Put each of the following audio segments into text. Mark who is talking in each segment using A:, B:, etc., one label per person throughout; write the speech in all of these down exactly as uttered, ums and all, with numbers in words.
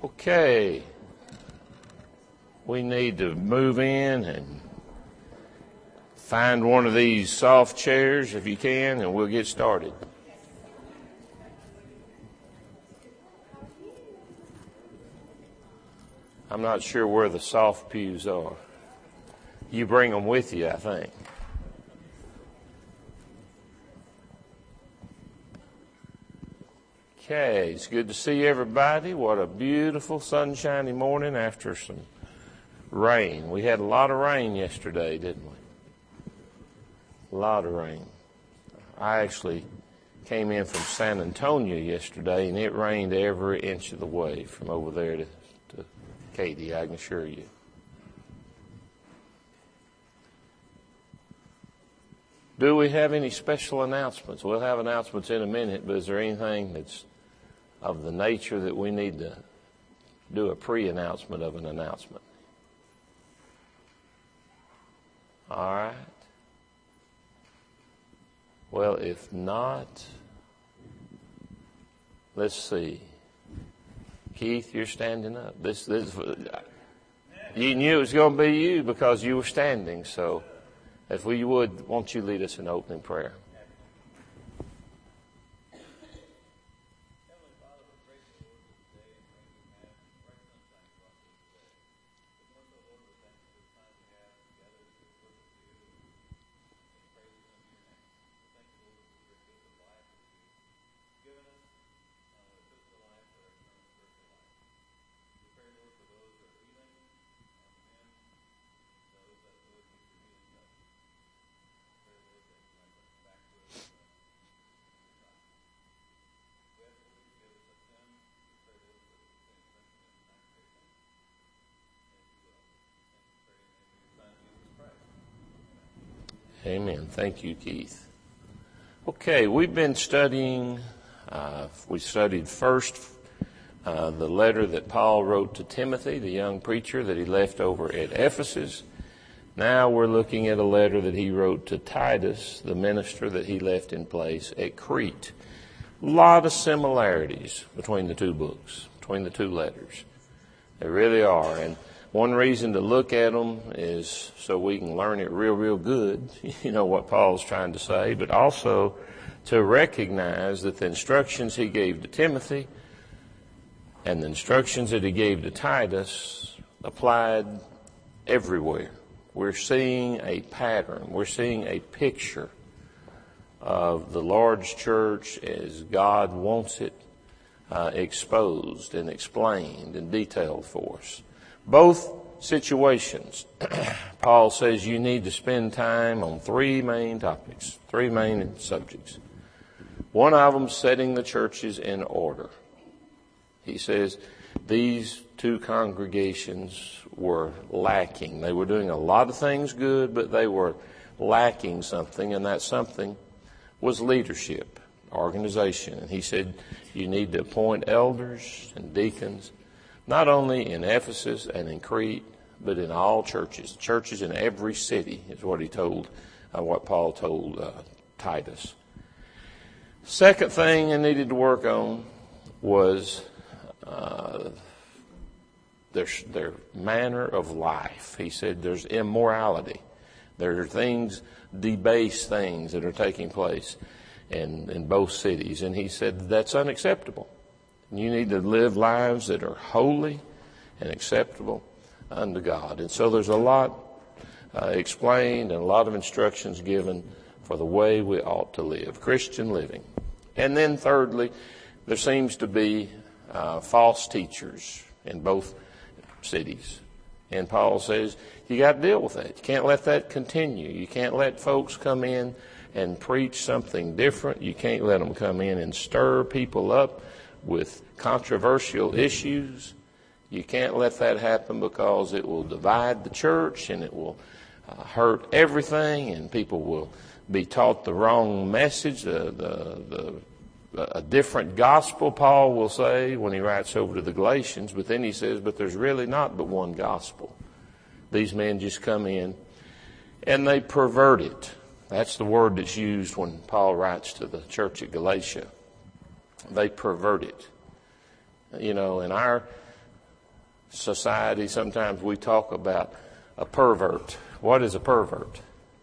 A: Okay, we need to move in and find one of these soft chairs if you can, and we'll get started. I'm not sure where the soft pews are. You bring them with you, I think. Okay, it's good to see everybody. What a beautiful sunshiny morning after some rain. We had a lot of rain yesterday, didn't we? A lot of rain. I actually came in from San Antonio yesterday, and it rained every inch of the way from over there to, to Katy, I can assure you. Do we have any special announcements? We'll have announcements in a minute, but is there anything that's of the nature that we need to do a pre-announcement of an announcement? All right. Well, if not, let's see. Keith, you're standing up. This, this, you knew it was going to be you because you were standing. So, if we would, won't you lead us in opening prayer? Amen. Thank you, Keith. Okay, we've been studying, uh, we studied first uh, the letter that Paul wrote to Timothy, the young preacher that he left over at Ephesus. Now we're looking at a letter that he wrote to Titus, the minister that he left in place at Crete. A lot of similarities between the two books, between the two letters. There really are. And one reason to look at them is so we can learn it real, real good, you know, what Paul's trying to say, but also to recognize that the instructions he gave to Timothy and the instructions that he gave to Titus applied everywhere. We're seeing a pattern. We're seeing a picture of the Lord's church as God wants it uh, exposed and explained and detailed for us. Both situations, Paul says you need to spend time on three main topics, three main subjects. One of them, setting the churches in order. He says these two congregations were lacking. They were doing a lot of things good, but they were lacking something, and that something was leadership, organization. And he said you need to appoint elders and deacons, not only in Ephesus and in Crete, but in all churches. Churches in every city is what he told, uh, what Paul told uh, Titus. Second thing I needed to work on was uh, their, their manner of life. He said there's immorality. There are things, debased things that are taking place in, in both cities. And he said that's unacceptable. You need to live lives that are holy and acceptable unto God. And so there's a lot uh, explained and a lot of instructions given for the way we ought to live, Christian living. And then thirdly, there seems to be uh, false teachers in both cities. And Paul says you got to deal with that. You can't let that continue. You can't let folks come in and preach something different. You can't let them come in and stir people up with controversial issues. You can't let that happen because it will divide the church and it will uh, hurt everything, and people will be taught the wrong message, the, the, the, a different gospel, Paul will say when he writes over to the Galatians. But then he says, but there's really not but one gospel. These men just come in and they pervert it. That's the word that's used when Paul writes to the church at Galatia. They pervert it. You know, in our society, sometimes we talk about a pervert. What is a pervert?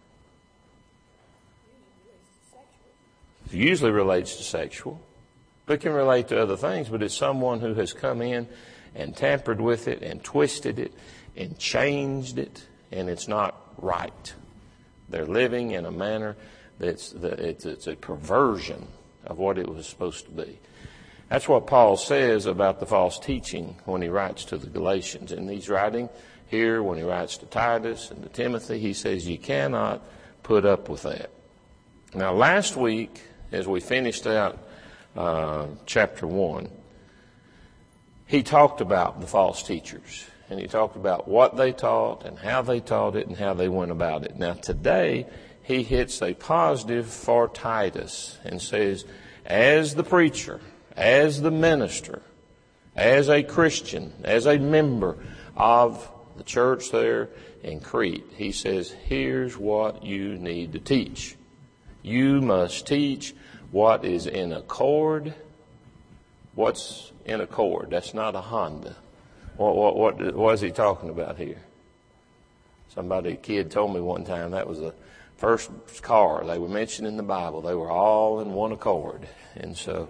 A: It usually relates to sexual, but it can relate to other things. But it's someone who has come in and tampered with it and twisted it and changed it, and it's not right. They're living in a manner that's the, it's, it's a perversion of what it was supposed to be. That's what Paul says about the false teaching when he writes to the Galatians. And he's writing here when he writes to Titus and to Timothy. He says you cannot put up with that. Now, last week, as we finished out uh, chapter one, he talked about the false teachers. And he talked about what they taught and how they taught it and how they went about it. Now, today, he hits a positive for Titus and says, as the preacher, as the minister, as a Christian, as a member of the church there in Crete, he says, here's what you need to teach. You must teach what is in accord. What's in accord? That's not a Honda. What, what, what, what is he talking about here? Somebody, a kid told me one time that was the first car they were mentioned in the Bible. They were all in one accord. And so,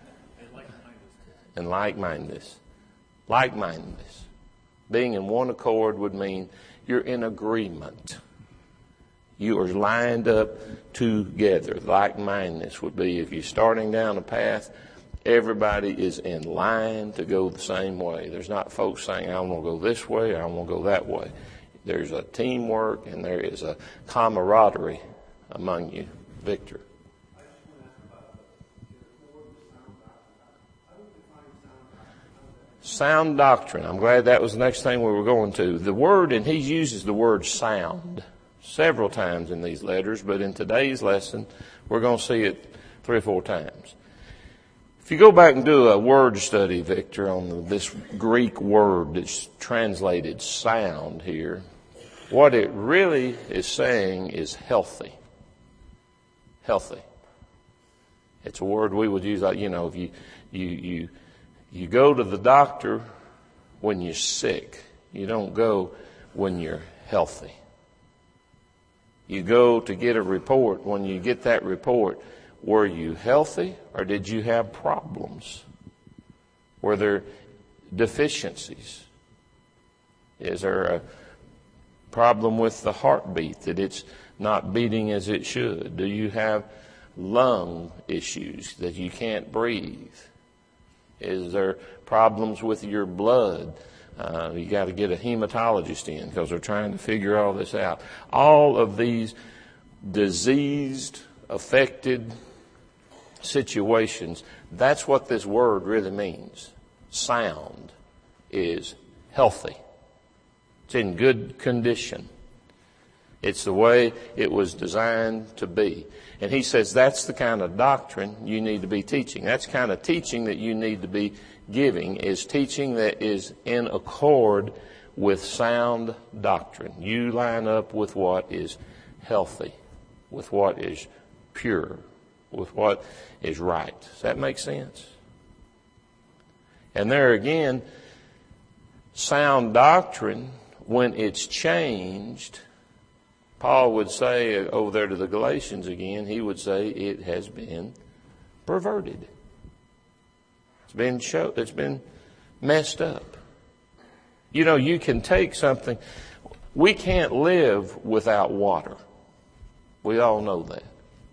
A: and like-mindedness. Like-mindedness. Being in one accord would mean you're in agreement. You are lined up together. Like-mindedness would be if you're starting down a path, everybody is in line to go the same way. There's not folks saying, I want to go this way, or I want to go that way. There's a teamwork and there is a camaraderie among you. Victor. Sound doctrine. I'm glad that was the next thing we were going to. The word, and he uses the word sound several times in these letters, but in today's lesson, we're going to see it three or four times. If you go back and do a word study, Victor, on this Greek word that's translated sound here, what it really is saying is healthy. Healthy. It's a word we would use, like, you know, if you, you, you, you go to the doctor when you're sick. You don't go when you're healthy. You go to get a report. When you get that report, were you healthy or did you have problems? Were there deficiencies? Is there a problem with the heartbeat, that it's not beating as it should? Do you have lung issues that you can't breathe? Is there problems with your blood? Uh, you got to get a hematologist in because they're trying to figure all this out. All of these diseased, affected situations, that's what this word really means. Sound is healthy. It's in good condition. It's the way it was designed to be. And he says that's the kind of doctrine you need to be teaching. That's the kind of teaching that you need to be giving, is teaching that is in accord with sound doctrine. You line up with what is healthy, with what is pure, with what is right. Does that make sense? And there again, sound doctrine, when it's changed, Paul would say over there to the Galatians again, he would say it has been perverted. It's been show, it's been messed up. You know, you can take something. We can't live without water. We all know that.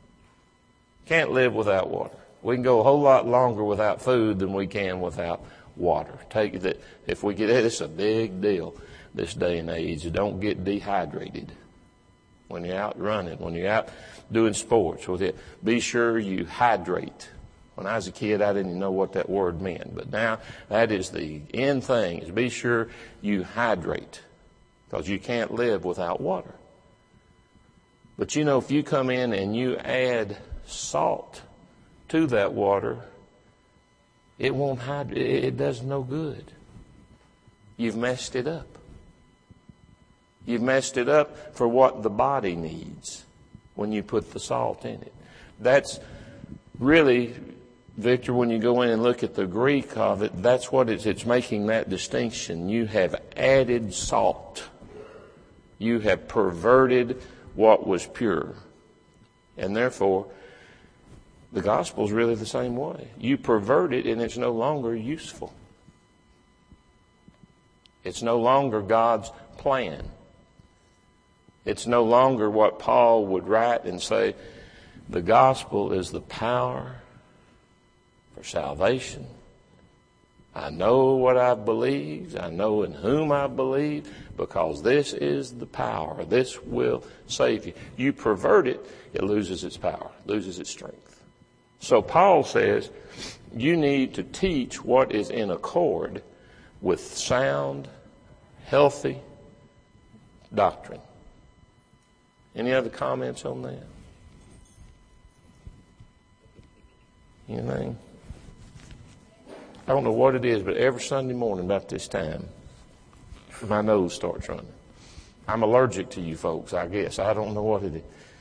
A: Can't live without water. We can go a whole lot longer without food than we can without water. Take that. If we get it, it's a big deal this day and age. Don't get dehydrated when you're out running, when you're out doing sports. Be sure you hydrate. When I was a kid, I didn't know what that word meant. But now that is the end thing, is be sure you hydrate, because you can't live without water. But you know, if you come in and you add salt to that water, it won't hydrate. It does no good. You've messed it up. You've messed it up for what the body needs when you put the salt in it. That's really Victor, when you go in and look at the Greek of it, that's what it's, it's making that distinction. You have added salt. You have perverted what was pure. And therefore, the gospel is really the same way. You pervert it and it's no longer useful. It's no longer God's plan. It's no longer what Paul would write and say, the gospel is the power for salvation. I know what I believe. I know in whom I believe, because this is the power. This will save you. You pervert it, it loses its power, loses its strength. So Paul says you need to teach what is in accord with sound, healthy doctrine. Any other comments on that? Anything? I don't know what it is, but every Sunday morning about this time, my nose starts running. I'm allergic to you folks, I guess. I don't know what it is.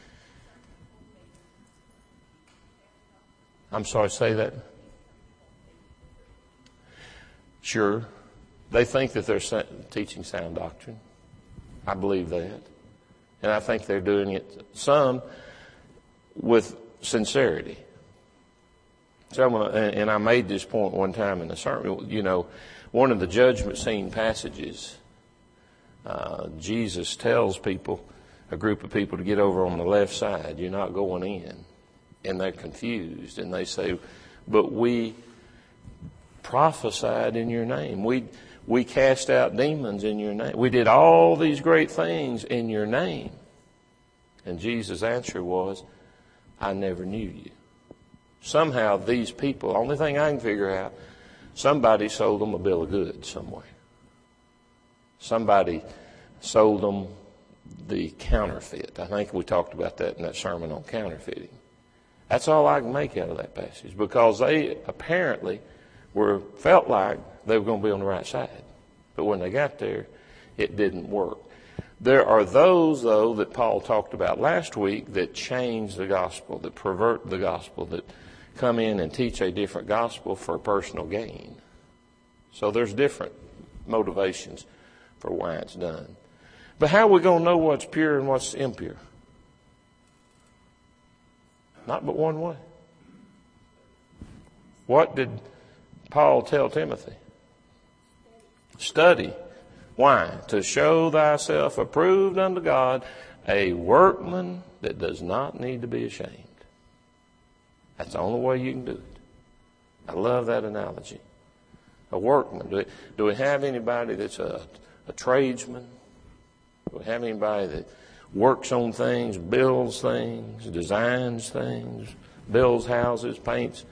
A: I'm sorry, say that. Sure. They think that they're teaching sound doctrine. I believe that. And I think they're doing it, some, with sincerity. Someone, and I made this point one time in a sermon, you know, one of the judgment scene passages, uh, Jesus tells people, a group of people, to get over on the left side. You're not going in. And they're confused. And they say, but we prophesied in your name. We, we cast out demons in your name. We did all these great things in your name. And Jesus' answer was, I never knew you. Somehow these people, only thing I can figure out, somebody sold them a bill of goods somewhere. Somebody sold them the counterfeit. I think we talked about that in that sermon on counterfeiting. That's all I can make out of that passage, because they apparently were felt like they were going to be on the right side. But when they got there, it didn't work. There are those, though, that Paul talked about last week that change the gospel, that pervert the gospel, that come in and teach a different gospel for personal gain. So there's different motivations for why it's done. But how are we going to know what's pure and what's impure? Not but one way. What did Paul tell Timothy? Study. Why? To show thyself approved unto God, a workman that does not need to be ashamed. That's the only way you can do it. I love that analogy. A workman. Do we, do we have anybody that's a, a tradesman? Do we have anybody that works on things, builds things, designs things, builds houses, paints?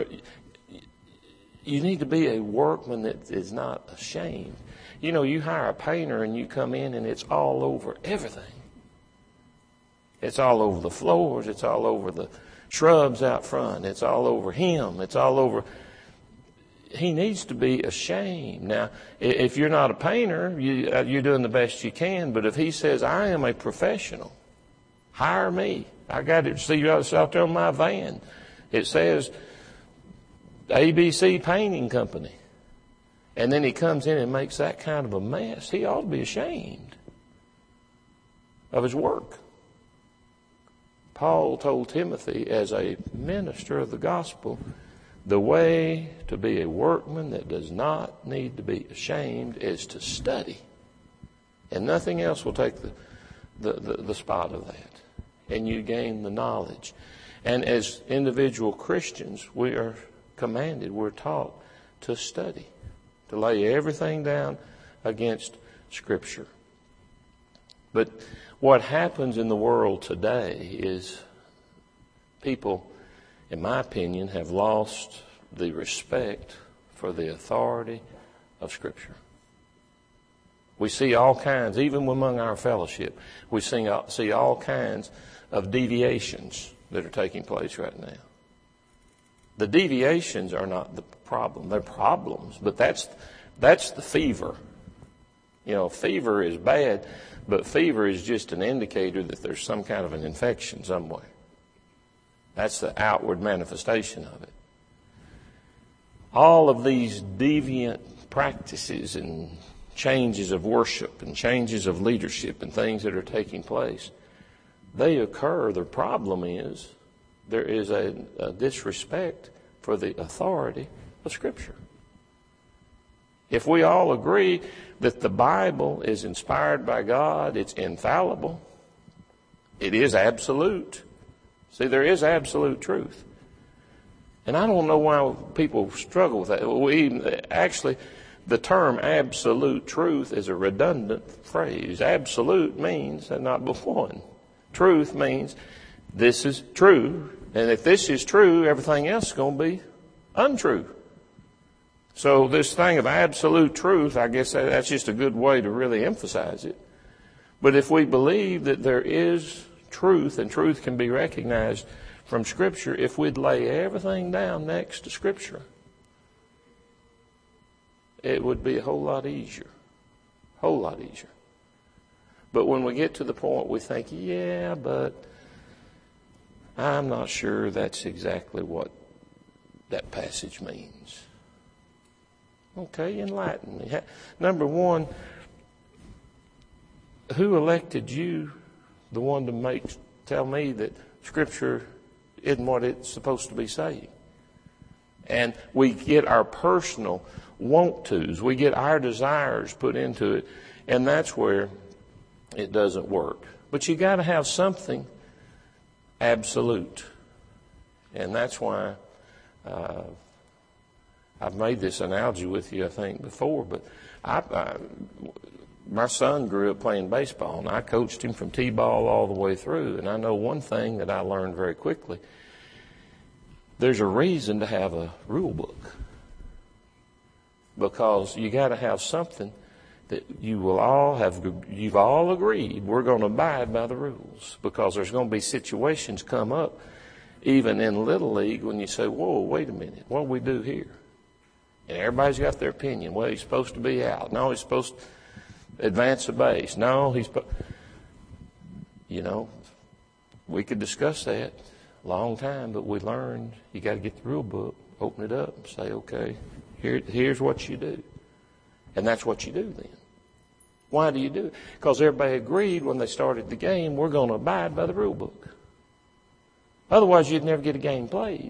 A: You need to be a workman that is not ashamed. You know, you hire a painter and you come in and it's all over everything. It's all over the floors. It's all over the shrubs out front. It's all over him. It's all over. He needs to be ashamed. Now, if you're not a painter, you, you're doing the best you can. But if he says, I am a professional, hire me. I got it. See, it's out there on my van. It says A B C Painting Company. And then he comes in and makes that kind of a mess. He ought to be ashamed of his work. Paul told Timothy, as a minister of the gospel, the way to be a workman that does not need to be ashamed is to study. And nothing else will take the, the, the, the spot of that. And you gain the knowledge. And as individual Christians, we are commanded, we're taught to study, to lay everything down against Scripture. But what happens in the world today is people, in my opinion, have lost the respect for the authority of Scripture. We see all kinds, even among our fellowship, we see, see all kinds of deviations that are taking place right now. The deviations are not the problem. They're problems, but that's that's the fever. You know, fever is bad, but fever is just an indicator that there's some kind of an infection somewhere. That's the outward manifestation of it. all of these deviant practices and changes of worship and changes of leadership and things that are taking place, they occur. The problem is there is a, a disrespect for the authority of Scripture. If we all agree that the Bible is inspired by God, it's infallible, it is absolute. See, there is absolute truth. And I don't know why people struggle with that. We actually, the term absolute truth is a redundant phrase. Absolute means that not but one. Truth means this is true. And if this is true, everything else is going to be untrue. So this thing of absolute truth, I guess that's just a good way to really emphasize it. But if we believe that there is truth and truth can be recognized from Scripture, if we'd lay everything down next to Scripture, it would be a whole lot easier. Whole lot easier. But when we get to the point we think, yeah, but I'm not sure that's exactly what that passage means. Okay, enlighten me. Number one, who elected you, the one to make tell me that Scripture isn't what it's supposed to be saying? And we get our personal want-tos. We get our desires put into it. And that's where it doesn't work. But you got to have something absolute. And that's why uh, I've made this analogy with you, I think, before. But I, I, my son grew up playing baseball, and I coached him from T-ball all the way through. And I know one thing that I learned very quickly. There's a reason to have a rule book. Because you got to have something that you will all have, you've all agreed we're going to abide by the rules. Because there's going to be situations come up, even in Little League, when you say, whoa, wait a minute, what do we do here? And everybody's got their opinion. Well, he's supposed to be out. No, he's supposed to advance the base. No, he's, you know, we could discuss that a long time, but we learned you got to get the rule book, open it up, and say, okay, here, here's what you do. And that's what you do then. Why do you do it? Because everybody agreed when they started the game, we're going to abide by the rule book. Otherwise, you'd never get a game played.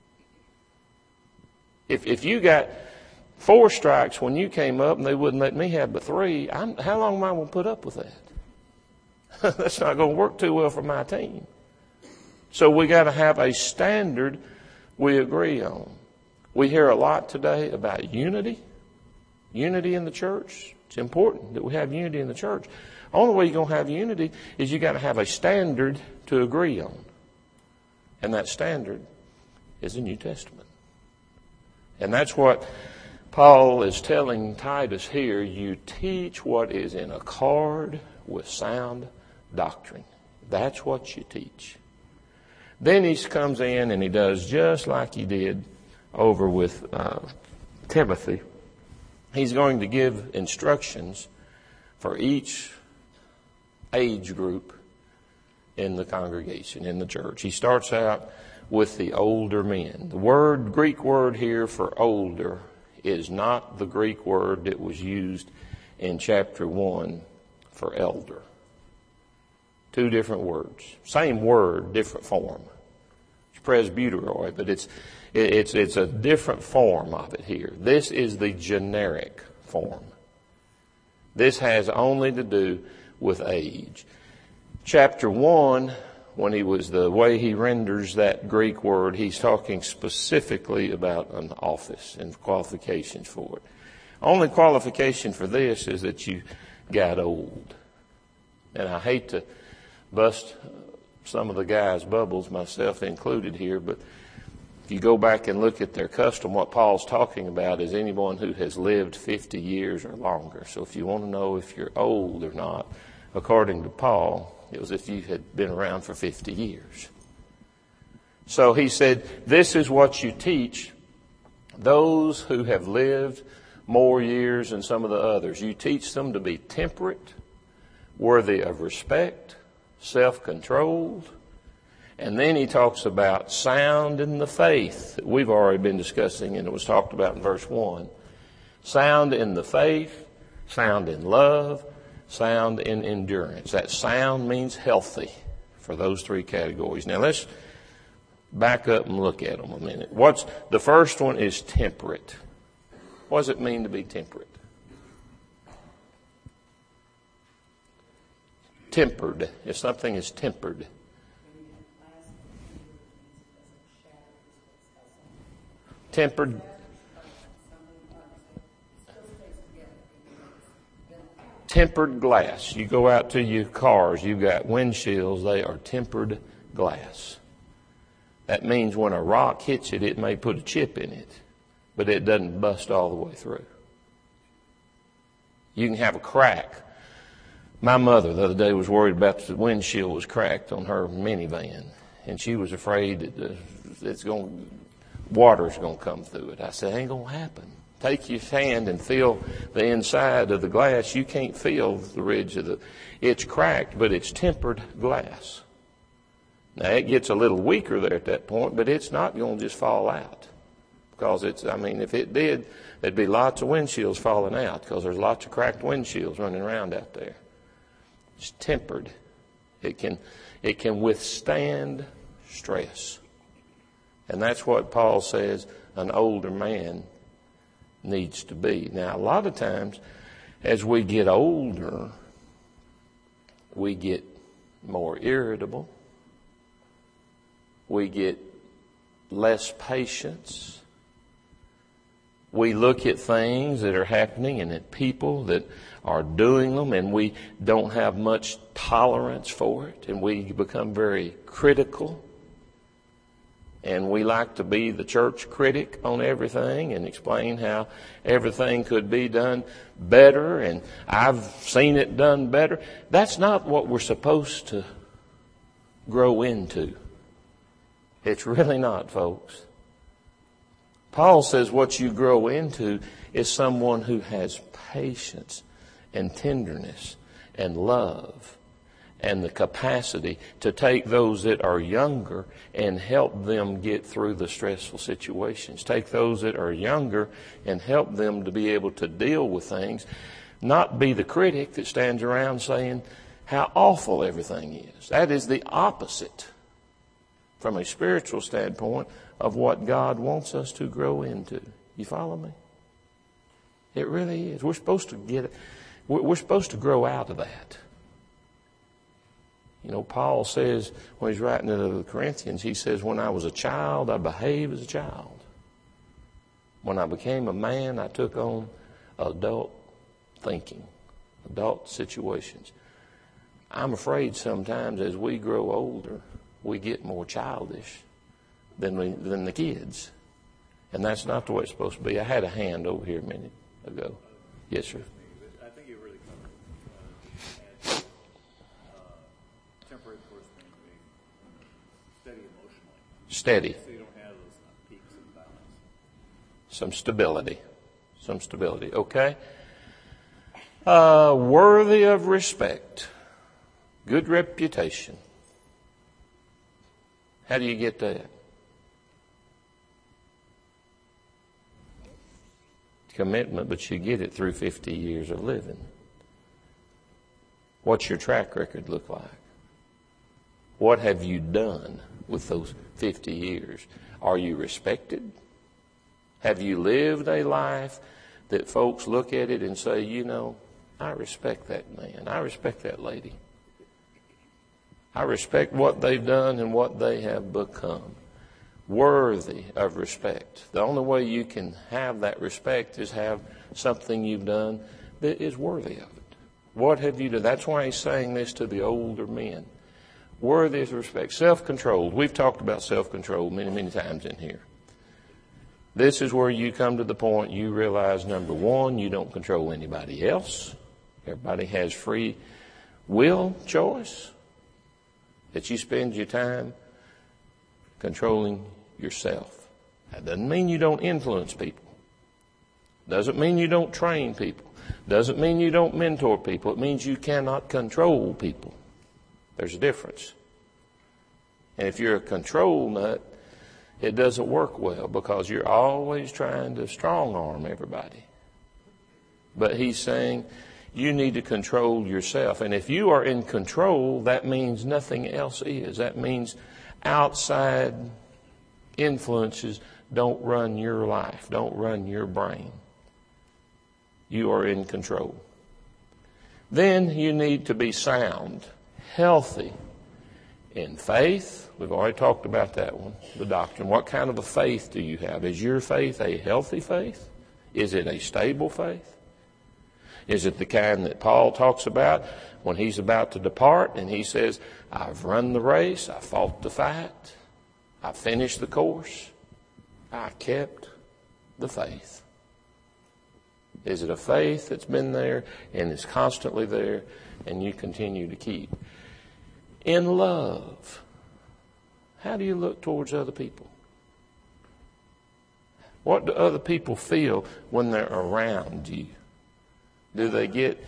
A: If if you got four strikes when you came up and they wouldn't let me have but three, I'm, how long am I going to put up with that? That's not going to work too well for my team. So we got to have a standard we agree on. We hear a lot today about unity. Unity in the church. It's important that we have unity in the church. The only way you're going to have unity is you got to have a standard to agree on. And that standard is the New Testament. And that's what Paul is telling Titus here. You teach what is in accord with sound doctrine. That's what you teach. Then he comes in and he does just like he did over with uh, Timothy. He's going to give instructions for each age group in the congregation, in the church. He starts out with the older men. The word, Greek word here for older is not the Greek word that was used in chapter one for elder. Two different words. Same word, different form. It's presbyteroi, but it's it's it's a different form of it here. This is the generic form. This has only to do with age. Chapter one, when he was the way he renders that Greek word, he's talking specifically about an office and qualifications for it. Only qualification for this is that you got old. And I hate to bust some of the guys' bubbles, myself included here, but if you go back and look at their custom, what Paul's talking about is anyone who has lived fifty years or longer. So if you want to know if you're old or not, according to Paul, it was if you had been around for fifty years. So he said, this is what you teach those who have lived more years than some of the others. You teach them to be temperate, worthy of respect, self-controlled, And then he talks about sound in the faith that we've already been discussing, and it was talked about in verse one. Sound in the faith, sound in love, sound in endurance. That sound means healthy for those three categories. Now let's back up and look at them a minute. What's the first one is temperate. What does it mean to be temperate? Tempered. If something is tempered. Tempered. Tempered glass. You go out to your cars, you've got windshields, they are tempered glass. That means when a rock hits it, it may put a chip in it, but it doesn't bust all the way through. You can have a crack. My mother the other day was worried about the windshield was cracked on her minivan, and she was afraid that the, it's going, water's going to come through it. I said, it ain't going to happen. Take your hand and feel the inside of the glass. You can't feel the ridge of the, it's cracked, but it's tempered glass. Now, it gets a little weaker there at that point, but it's not going to just fall out. Because it's, I mean, if it did, there'd be lots of windshields falling out because there's lots of cracked windshields running around out there. It's tempered. It can, it can withstand stress. And that's what Paul says an older man needs to be. Now, a lot of times, as we get older, we get more irritable. We get less patience. We look at things that are happening and at people that are doing them, and we don't have much tolerance for it, and we become very critical. And we like to be the church critic on everything and explain how everything could be done better, and I've seen it done better. That's not what we're supposed to grow into. It's really not, folks. Paul says what you grow into is someone who has patience and tenderness and love and the capacity to take those that are younger and help them get through the stressful situations. Take those that are younger and help them to be able to deal with things, not be the critic that stands around saying how awful everything is. That is the opposite, from a spiritual standpoint, of what God wants us to grow into. You follow me? It really is. We're supposed to get it. We're supposed to grow out of that. You know, Paul says, when he's writing to the Corinthians, he says, when I was a child, I behaved as a child. When I became a man, I took on adult thinking, adult situations. I'm afraid sometimes as we grow older, we get more childish than we, than the kids. And that's not the way it's supposed to be. I had a hand over here a minute ago. Yes, sir.
B: I think you really covered it. Uh, and, uh, temperate, of course, means being steady emotionally.
A: Steady.
B: So you don't have those peaks and valleys.
A: Some stability. Some stability. Okay. Uh, worthy of respect. Good reputation. How do you get that? Commitment, but you get it through fifty years of living. What's your track record look like? What have you done with those fifty years? Are you respected? Have you lived a life that folks look at it and say, you know, I respect that man. I respect that lady. I respect what they've done and what they have become. Worthy of respect. The only way you can have that respect is have something you've done that is worthy of it. What have you done? That's why he's saying this to the older men. Worthy of respect. Self-controlled. We've talked about self-control many, many times in here. This is where you come to the point you realize, number one, you don't control anybody else. Everybody has free will choice. That you spend your time controlling yourself. That doesn't mean you don't influence people. Doesn't mean you don't train people. Doesn't mean you don't mentor people. It means you cannot control people. There's a difference. And if you're a control nut, it doesn't work well because you're always trying to strong arm everybody. But he's saying you need to control yourself. And if you are in control, that means nothing else is. That means outside influences don't run your life, don't run your brain. You are in control. Then you need to be sound, healthy in faith. We've already talked about that one, the doctrine. What kind of a faith do you have? Is your faith a healthy faith? Is it a stable faith? Is it the kind that Paul talks about when he's about to depart and he says, I've run the race, I fought the fight, I finished the course, I kept the faith? Is it a faith that's been there and is constantly there and you continue to keep? In love, how do you look towards other people? What do other people feel when they're around you? Do they get,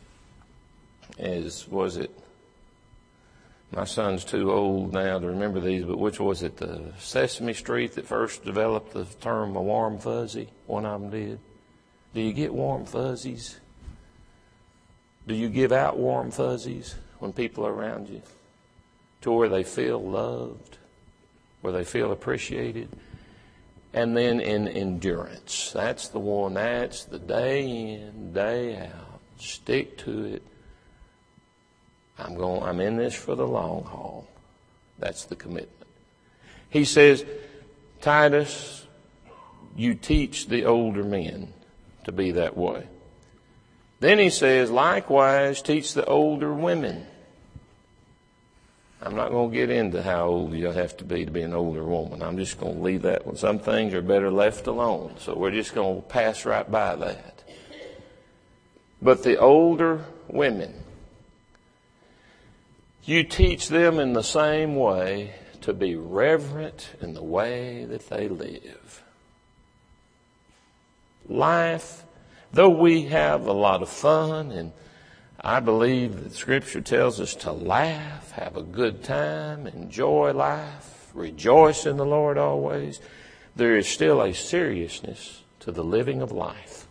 A: as was it, my son's too old now to remember these, but which was it, the Sesame Street that first developed the term a warm fuzzy? One of them did. Do you get warm fuzzies? Do you give out warm fuzzies when people are around you to where they feel loved, where they feel appreciated? And then in endurance, that's the one, that's the day in, day out. Stick to it. I'm going, I'm in this for the long haul. That's the commitment. He says, Titus, you teach the older men to be that way. Then he says, likewise, teach the older women. I'm not going to get into how old you have to be to be an older woman. I'm just going to leave that one. Some things are better left alone. So we're just going to pass right by that. But the older women, you teach them in the same way to be reverent in the way that they live. Life, though we have a lot of fun, and I believe that Scripture tells us to laugh, have a good time, enjoy life, rejoice in the Lord always, there is still a seriousness to the living of life.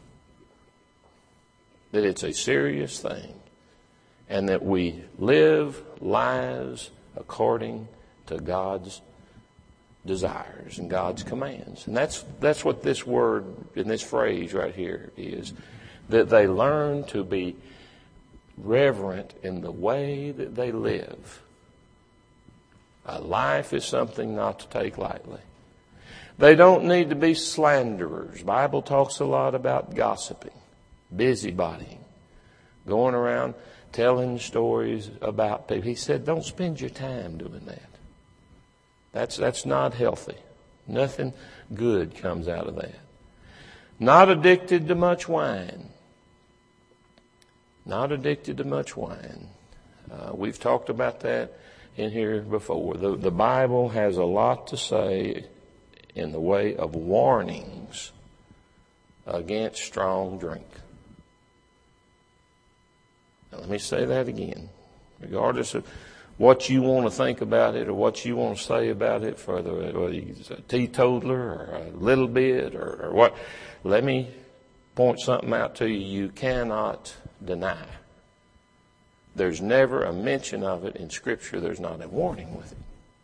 A: That it's a serious thing. And that we live lives according to God's desires and God's commands. And that's that's what this word in this phrase right here is. That they learn to be reverent in the way that they live. A life is something not to take lightly. They don't need to be slanderers. The Bible talks a lot about gossiping, busybodying, going around telling stories about people. He said, don't spend your time doing that. That's, that's not healthy. Nothing good comes out of that. Not addicted to much wine. Not addicted to much wine. Uh, we've talked about that in here before. The, the Bible has a lot to say in the way of warnings against strong drink. Now, let me say that again. Regardless of what you want to think about it or what you want to say about it, for the, whether you're a teetotaler or a little bit or, or what, let me point something out to you you cannot deny. There's never a mention of it in Scripture. There's not a warning with it.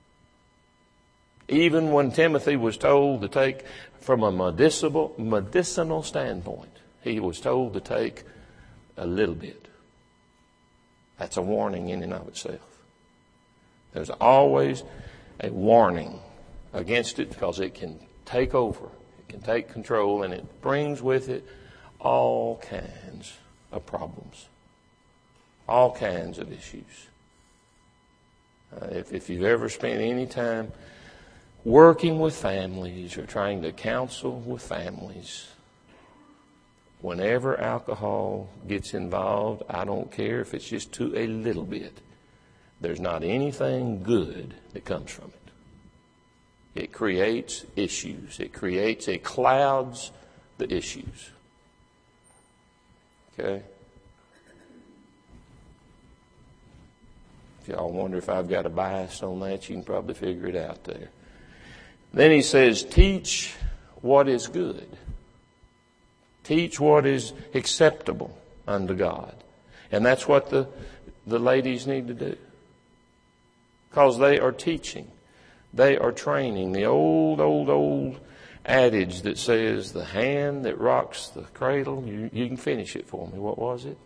A: Even when Timothy was told to take, from a medicinal, medicinal standpoint, he was told to take a little bit. That's a warning in and of itself. There's always a warning against it because it can take over. It can take control, and it brings with it all kinds of problems. All kinds of issues. Uh, if, if you've ever spent any time working with families or trying to counsel with families, whenever alcohol gets involved, I don't care if it's just to a little bit, there's not anything good that comes from it. It creates issues. It creates, it clouds the issues. Okay? If y'all wonder if I've got a bias on that, you can probably figure it out there. Then he says, teach what is good. Teach what is acceptable unto God. And that's what the, the ladies need to do. Because they are teaching. They are training. The old, old, old adage that says, the hand that rocks the cradle, you, you can finish it for me. What was it?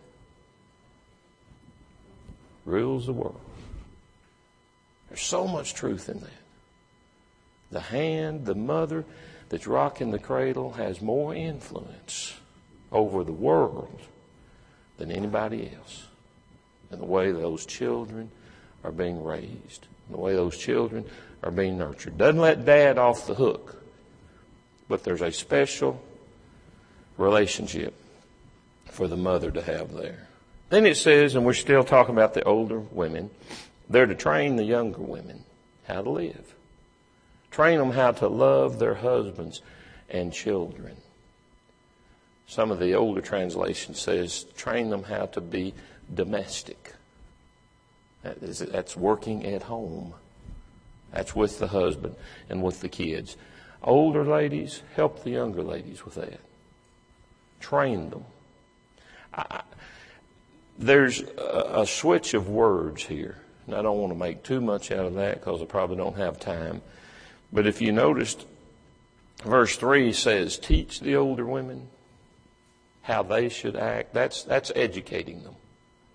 A: Rules the world. There's so much truth in that. The hand, the mother that's rocking the cradle has more influence over the world than anybody else. And the way those children are being raised, and the way those children are being nurtured. Doesn't let dad off the hook, but there's a special relationship for the mother to have there. Then it says, and we're still talking about the older women, they're to train the younger women how to live. Train them how to love their husbands and children. Some of the older translations says, train them how to be domestic. That is, that's working at home. That's with the husband and with the kids. Older ladies, help the younger ladies with that. Train them. I, there's a, a switch of words here. And I don't want to make too much out of that because I probably don't have time. But if you noticed, verse three says, teach the older women how they should act. That's, that's educating them.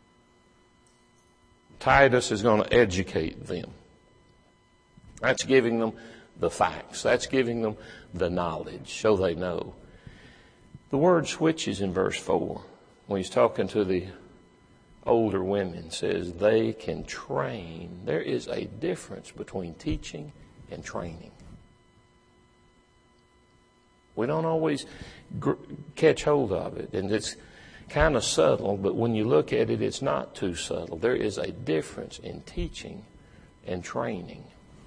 A: Titus is going to educate them. That's giving them the facts. That's giving them the knowledge so they know. The word switches in verse four. When he's talking to the older women, says they can train. There is a difference between teaching and training. We don't always gr- catch hold of it, and it's kind of subtle, but when you look at it, it's not too subtle. There is a difference in teaching and training.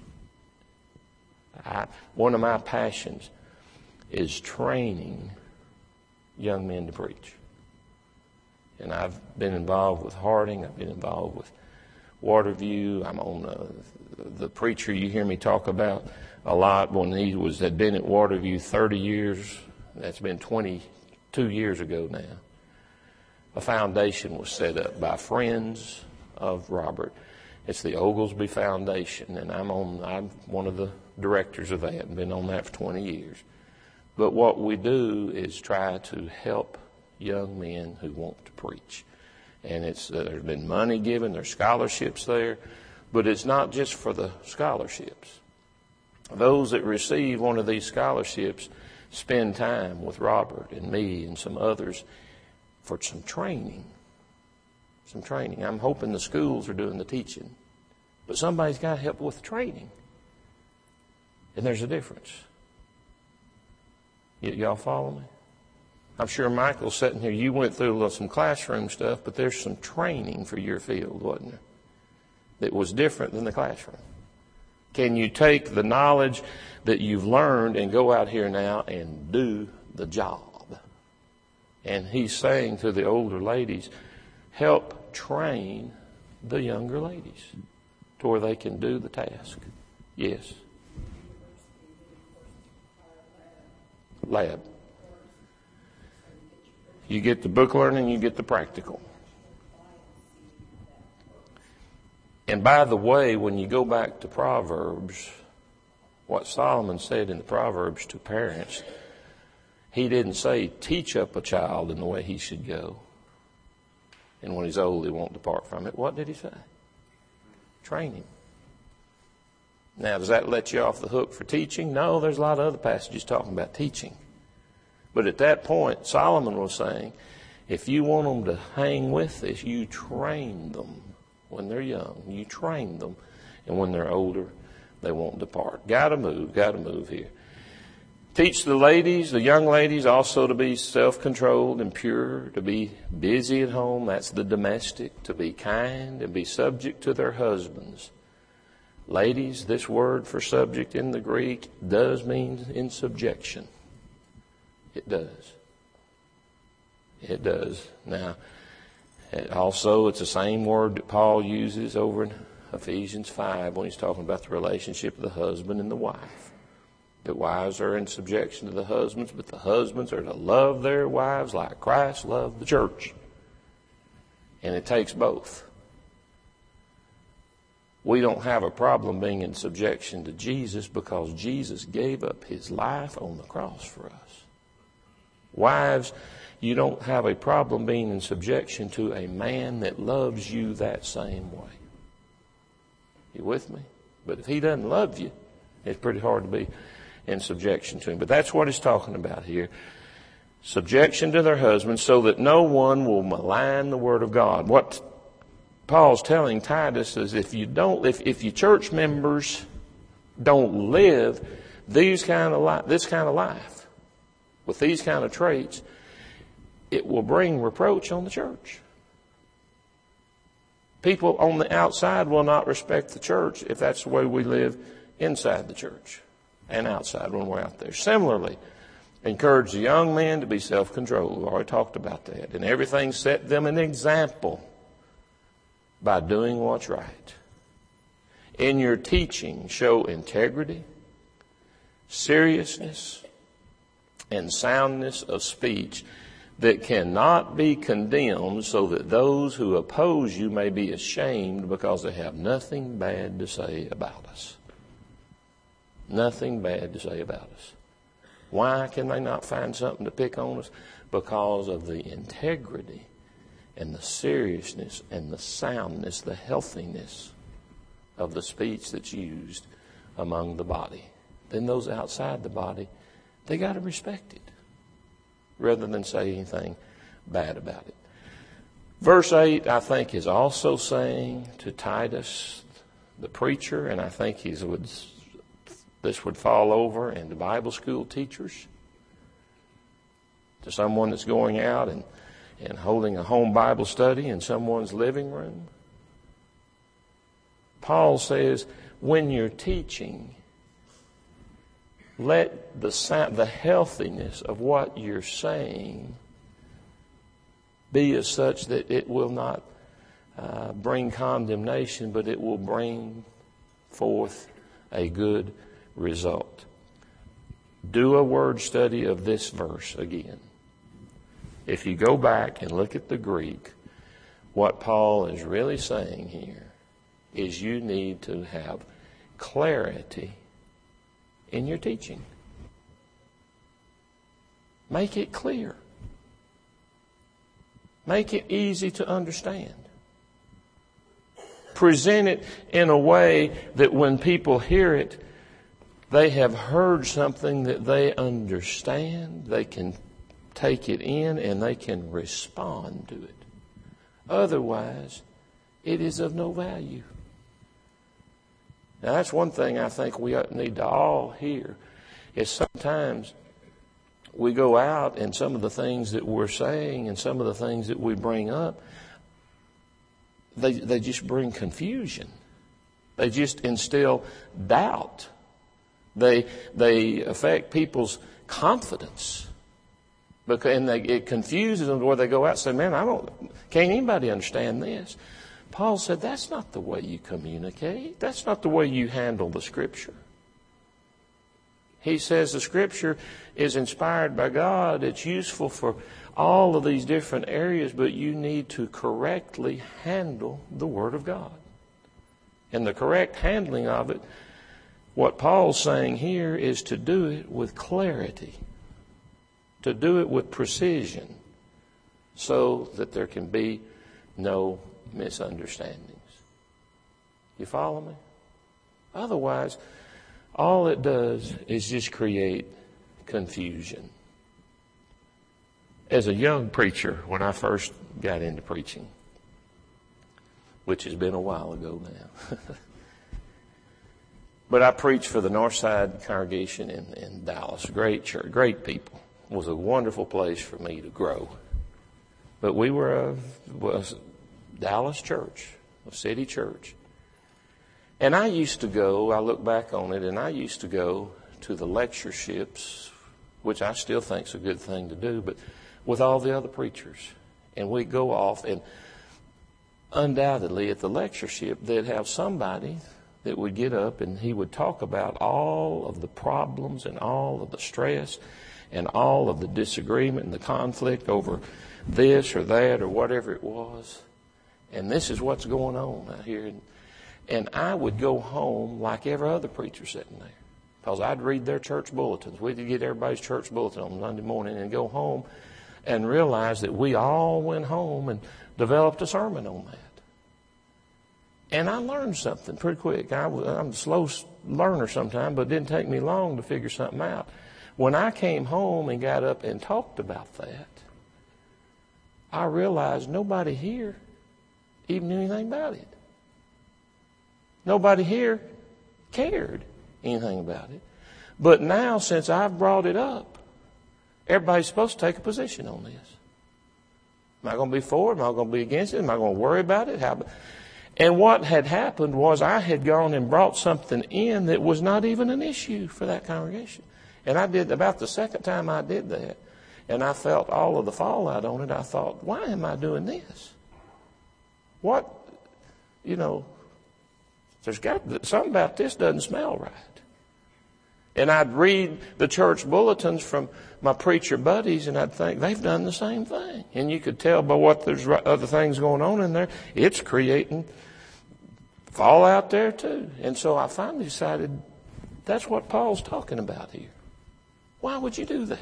A: I, one of my passions is training young men to preach. And I've been involved with Harding. I've been involved with Waterview. I'm on uh, the preacher you hear me talk about a lot when he was had been at Waterview thirty years. That's been twenty-two years ago now. A foundation was set up by friends of Robert. It's the Oglesby Foundation, and I'm on. I'm one of the directors of that, and been on that for twenty years. But what we do is try to help young men who want to preach, and it's uh, there's been money given. There's scholarships there, but it's not just for the scholarships. Those that receive one of these scholarships spend time with Robert and me and some others for some training. Some training. I'm hoping the schools are doing the teaching, but somebody's got to help with the training. And there's a difference. Y- y'all follow me? I'm sure Michael's sitting here. You went through some classroom stuff, but there's some training for your field, wasn't there? That was different than the classroom. Can you take the knowledge that you've learned and go out here now and do the job? And he's saying to the older ladies, help train the younger ladies to where they can do the task. Yes. Lab. You get the book learning, you get the practical. And by the way, when you go back to Proverbs, what Solomon said in the Proverbs to parents, he didn't say, teach up a child in the way he should go, and when he's old, he won't depart from it. What did he say? Train him. Now, does that let you off the hook for teaching? No, there's a lot of other passages talking about teaching. But at that point, Solomon was saying, if you want them to hang with this, you train them when they're young. You train them, and when they're older, they won't depart. Got to move, got to move here. Teach the ladies, the young ladies, also to be self-controlled and pure, to be busy at home. That's the domestic. To be kind and be subject to their husbands. Ladies, this word for subject in the Greek does mean in subjection. It does. It does. Now, it also, it's the same word that Paul uses over in Ephesians five, when he's talking about the relationship of the husband and the wife. The wives are in subjection to the husbands, but the husbands are to love their wives like Christ loved the church. And it takes both. We don't have a problem being in subjection to Jesus because Jesus gave up his life on the cross for us. Wives, you don't have a problem being in subjection to a man that loves you that same way. You with me? But if he doesn't love you, it's pretty hard to be in subjection to him. But that's what he's talking about here. Subjection to their husbands so that no one will malign the word of God. What Paul's telling Titus is if you don't, if, if your church members don't live these kind of life, this kind of life with these kind of traits, it will bring reproach on the church. People on the outside will not respect the church if that's the way we live inside the church and outside when we're out there. Similarly, encourage the young men to be self-controlled. We've already talked about that. And everything, set them an example by doing what's right. In your teaching, show integrity, seriousness, and soundness of speech that cannot be condemned, so that those who oppose you may be ashamed because they have nothing bad to say about us. Nothing bad to say about us. Why can they not find something to pick on us? Because of the integrity and the seriousness and the soundness, the healthiness of the speech that's used among the body. Then those outside the body, they got to respect it rather than say anything bad about it. Verse eight, I think, is also saying to Titus, the preacher, and I think he's would, this would fall over into Bible school teachers, to someone that's going out and, and holding a home Bible study in someone's living room. Paul says, when you're teaching, let the sound, the healthiness of what you're saying be as such that it will not uh, bring condemnation, but it will bring forth a good result. Do a word study of this verse again. If you go back and look at the Greek, what Paul is really saying here is you need to have clarity in your teaching. Make it clear. Make it easy to understand. Present it in a way that when people hear it, they have heard something that they understand, they can take it in, and they can respond to it. Otherwise, it is of no value. Now, that's one thing I think we need to all hear, is sometimes we go out and some of the things that we're saying and some of the things that we bring up, they, they just bring confusion. They just instill doubt. They, they affect people's confidence. Because, and they, it confuses them where they go out and say, man, I don't, can't anybody understand this? Paul said, that's not the way you communicate. That's not the way you handle the Scripture. He says the Scripture is inspired by God. It's useful for all of these different areas, but you need to correctly handle the Word of God. And the correct handling of it, what Paul's saying here, is to do it with clarity, to do it with precision, so that there can be no misunderstandings. You follow me? Otherwise, all it does is just create confusion. As a young preacher, when I first got into preaching, which has been a while ago now, but I preached for the Northside congregation in, in Dallas. Great church, great people. It was a wonderful place for me to grow. But we were a, was Dallas church, a city church. And I used to go, I look back on it, and I used to go to the lectureships, which I still think is a good thing to do, but with all the other preachers. And we'd go off, and undoubtedly at the lectureship they'd have somebody that would get up and he would talk about all of the problems and all of the stress and all of the disagreement and the conflict over this or that or whatever it was. And this is what's going on out here. And, and I would go home like every other preacher sitting there, because I'd read their church bulletins. We'd get everybody's church bulletin on Monday morning and go home and realize that we all went home and developed a sermon on that. And I learned something pretty quick. I was, I'm a slow learner sometimes, but it didn't take me long to figure something out. When I came home and got up and talked about that, I realized nobody here even knew anything about it. Nobody here cared anything about it. But now, since I've brought it up, everybody's supposed to take a position on this. Am I going to be for it? Am I going to be against it? Am I going to worry about it? How? And what had happened was I had gone and brought something in that was not even an issue for that congregation. And I did about the second time I did that, and I felt all of the fallout on it. I thought, why am I doing this? What, you know, there's got something about this doesn't smell right. And I'd read the church bulletins from my preacher buddies, and I'd think they've done the same thing. And you could tell by what there's other things going on in there, it's creating fallout there too. And so I finally decided that's what Paul's talking about here. Why would you do that?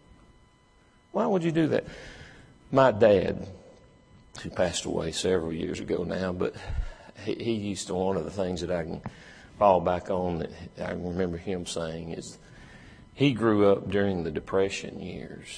A: Why would you do that? My dad, who passed away several years ago now, but he, he used to, one of the things that I can fall back on that I remember him saying is he grew up during the Depression years,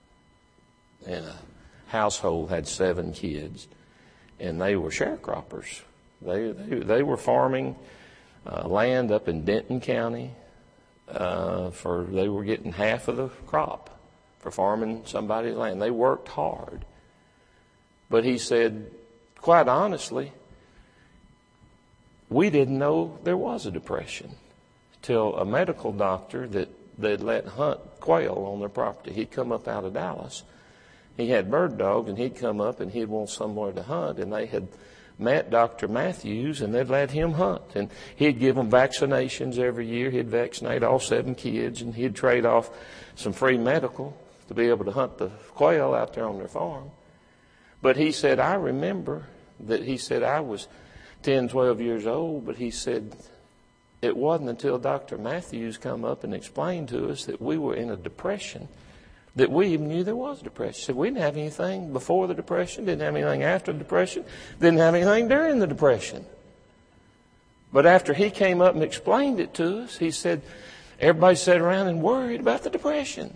A: and a household had seven kids, and they were sharecroppers. They they, they were farming uh, land up in Denton County. Uh, for they were getting half of the crop for farming somebody's land. They worked hard. But he said, quite honestly, we didn't know there was a depression till a medical doctor that they'd let hunt quail on their property. He'd come up out of Dallas. He had bird dogs, and he'd come up and he'd want somewhere to hunt, and they had met Doctor Matthews, and they'd let him hunt. And he'd give them vaccinations every year. He'd vaccinate all seven kids, and he'd trade off some free medical to be able to hunt the quail out there on their farm. But he said, I remember that he said I was ten, twelve years old, but he said it wasn't until Doctor Matthews come up and explained to us that we were in a depression that we even knew there was a depression. He said we didn't have anything before the depression, didn't have anything after the depression, didn't have anything during the depression. But after he came up and explained it to us, he said everybody sat around and worried about the depression.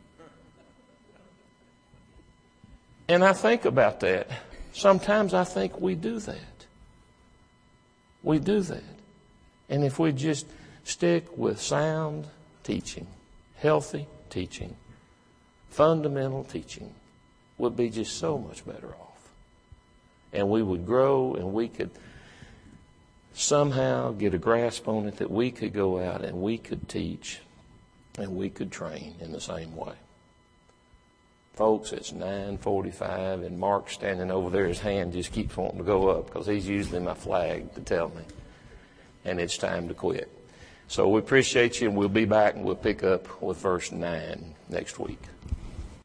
A: And I think about that. Sometimes I think we do that. We do that. And if we just stick with sound teaching, healthy teaching, fundamental teaching, would be just so much better off. And we would grow, and we could somehow get a grasp on it that we could go out and we could teach and we could train in the same way. Folks, it's nine forty-five, and Mark's standing over there. His hand just keeps wanting to go up because he's usually my flag to tell me. And it's time to quit. So we appreciate you, and we'll be back, and we'll pick up with verse nine next week.